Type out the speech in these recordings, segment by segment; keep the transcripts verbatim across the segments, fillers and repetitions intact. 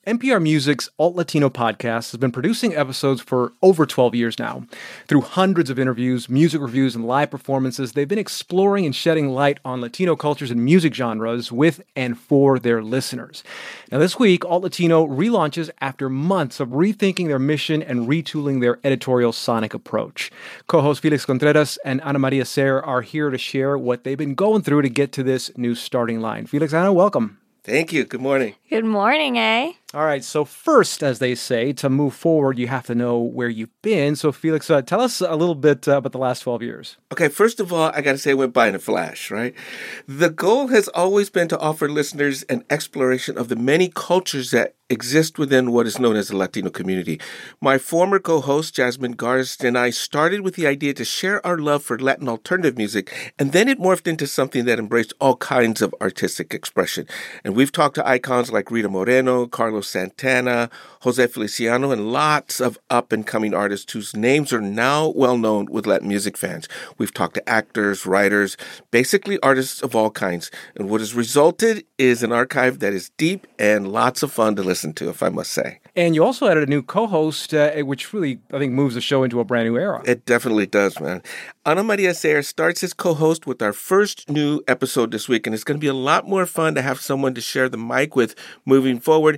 N P R Music's Alt Latino podcast has been producing episodes for over twelve years now. Through hundreds of interviews, music reviews, and live performances, they've been exploring and shedding light on Latino cultures and music genres with and for their listeners. Now this week, Alt Latino relaunches after months of rethinking their mission and retooling their editorial sonic approach. Co-host Felix Contreras and Ana Maria Ser are here to share what they've been going through to get to this new starting line. Felix, Ana, welcome. Thank you. Good morning. Good morning, eh? All right, so first, as they say, to move forward, you have to know where you've been. So, Felix, uh, tell us a little bit uh, about the last twelve years. Okay, first of all, I got to say it went by in a flash, right? The goal has always been to offer listeners an exploration of the many cultures that exist within what is known as the Latino community. My former co-host, Jasmine Garsd, and I started with the idea to share our love for Latin alternative music, and then it morphed into something that embraced all kinds of artistic expression. And we've talked to icons like Rita Moreno, Carlos Santana, Jose Feliciano, and lots of up-and-coming artists whose names are now well-known with Latin music fans. We've talked to actors, writers, basically artists of all kinds. And what has resulted is an archive that is deep and lots of fun to listen to, if I must say. And you also added a new co-host, uh, which really, I think, moves the show into a brand new era. It definitely does, man. Ana Maria Ser starts as co-host with our first new episode this week, and it's going to be a lot more fun to have someone to share the mic with moving forward.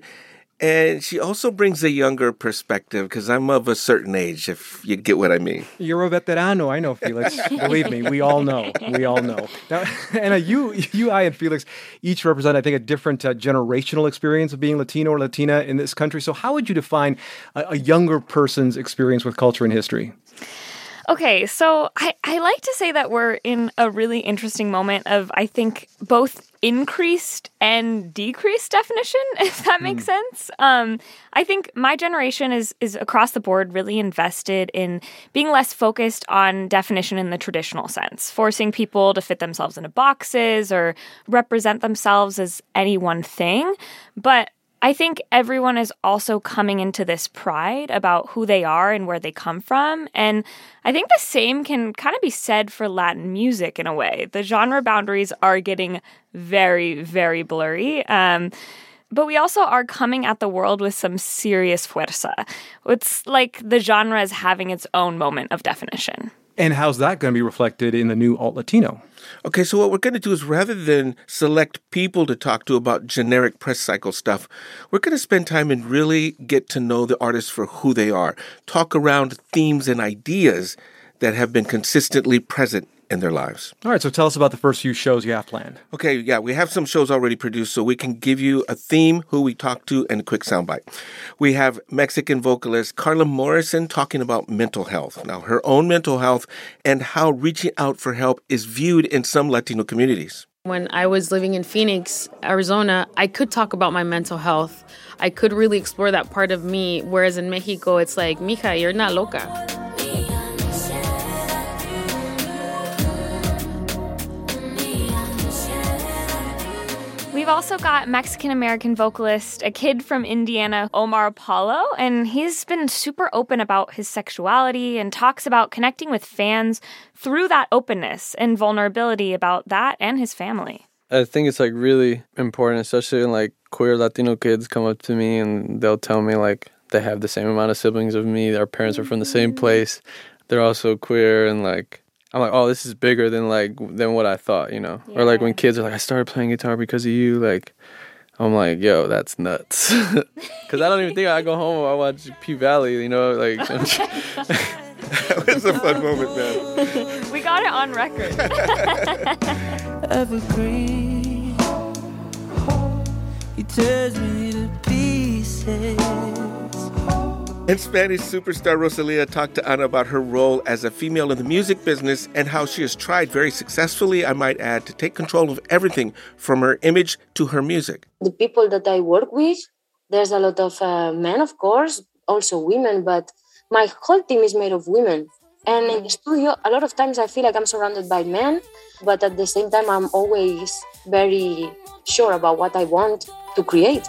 And she also brings a younger perspective, because I'm of a certain age, if you get what I mean. You're a veterano, I know, Felix. Believe me, we all know. We all know. Now, Anna, you, you, I, and Felix each represent, I think, a different uh, generational experience of being Latino or Latina in this country. So how would you define a, a younger person's experience with culture and history? Okay, so I, I like to say that we're in a really interesting moment of, I think, both increased and decreased definition, if that makes mm. sense. Um, I think my generation is is across the board really invested in being less focused on definition in the traditional sense, forcing people to fit themselves into boxes or represent themselves as any one thing. But I think everyone is also coming into this pride about who they are and where they come from. And I think the same can kind of be said for Latin music in a way. The genre boundaries are getting very, very blurry. Um, but we also are coming at the world with some serious fuerza. It's like the genre is having its own moment of definition. And how's that going to be reflected in the new Alt Latino? Okay, so what we're going to do is rather than select people to talk to about generic press cycle stuff, we're going to spend time and really get to know the artists for who they are, talk around themes and ideas that have been consistently present in their lives. All right, so tell us about the first few shows you have planned. Okay, yeah, we have some shows already produced, so we can give you a theme, who we talk to, and a quick soundbite. We have Mexican vocalist Carla Morrison talking about mental health. Now, her own mental health and how reaching out for help is viewed in some Latino communities. When I was living in Phoenix, Arizona, I could talk about my mental health. I could really explore that part of me, whereas in Mexico, it's like, mija, you're not loca. We've also got Mexican-American vocalist, a kid from Indiana, Omar Apollo, and he's been super open about his sexuality and talks about connecting with fans through that openness and vulnerability about that and his family. I think it's like really important, especially when like queer Latino kids come up to me and they'll tell me like they have the same amount of siblings of me, their parents are from the same place, they're also queer, and like I'm like, oh, this is bigger than like than what I thought, you know. Yeah. Or like when kids are like, I started playing guitar because of you. Like, I'm like, yo, that's nuts. Because I don't even think I go home. I watch P Valley, you know. Like, that was a fun moment, man. We got it on record. Evergreen, he tears me to pieces. And Spanish superstar Rosalía talked to Ana about her role as a female in the music business and how she has tried very successfully, I might add, to take control of everything from her image to her music. The people that I work with, there's a lot of uh, men, of course, also women, but my whole team is made of women. And in the studio, a lot of times I feel like I'm surrounded by men, but at the same time, I'm always very sure about what I want to create.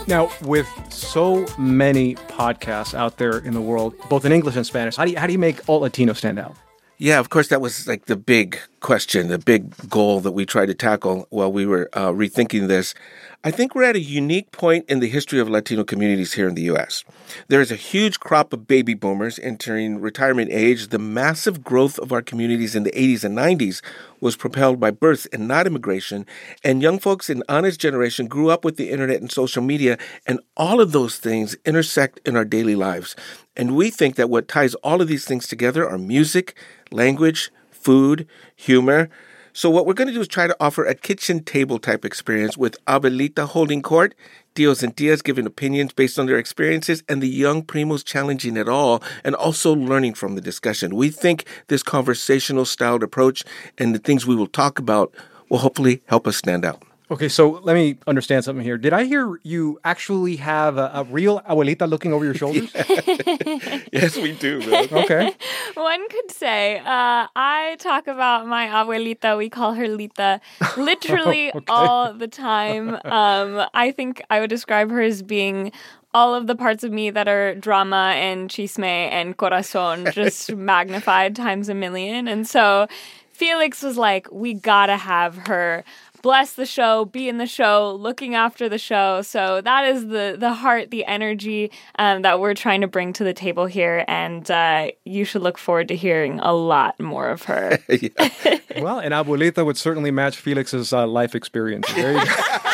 Now, with so many podcasts out there in the world, both in English and Spanish, how do you, how do you make Alt Latino stand out? Yeah, of course, that was like the big question, the big goal that we tried to tackle while we were uh, rethinking this. I think we're at a unique point in the history of Latino communities here in the U S. There is a huge crop of baby boomers entering retirement age. The massive growth of our communities in the eighties and nineties was propelled by births and not immigration. And young folks in Ana's generation grew up with the internet and social media, and all of those things intersect in our daily lives. And we think that what ties all of these things together are music, language, food, humor. So what we're going to do is try to offer a kitchen table type experience with Abuelita holding court, tios and tias giving opinions based on their experiences, and the young primos challenging it all and also learning from the discussion. We think this conversational styled approach and the things we will talk about will hopefully help us stand out. Okay, so let me understand something here. Did I hear you actually have a, a real abuelita looking over your shoulders? Yes, we do, man. Okay. One could say, uh, I talk about my abuelita, we call her Lita, literally Okay. all the time. Um, I think I would describe her as being all of the parts of me that are drama and chisme and corazon, just magnified times a million. And so Felix was like, we gotta have her bless the show, be in the show, looking after the show. So that is the the heart, the energy um, that we're trying to bring to the table here. And uh, you should look forward to hearing a lot more of her. Well, an abuelita would certainly match Felix's uh, life experience. There you go.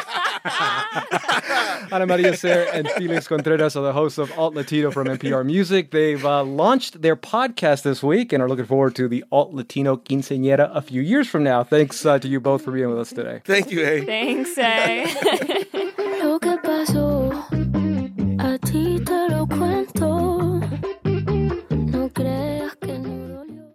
Ana Maria Sayre and Felix Contreras are the hosts of Alt Latino from N P R Music. They've uh, launched their podcast this week and are looking forward to the Alt Latino Quinceañera a few years from now. Thanks uh, to you both for being with us today. Thank you, A. Thanks, eh?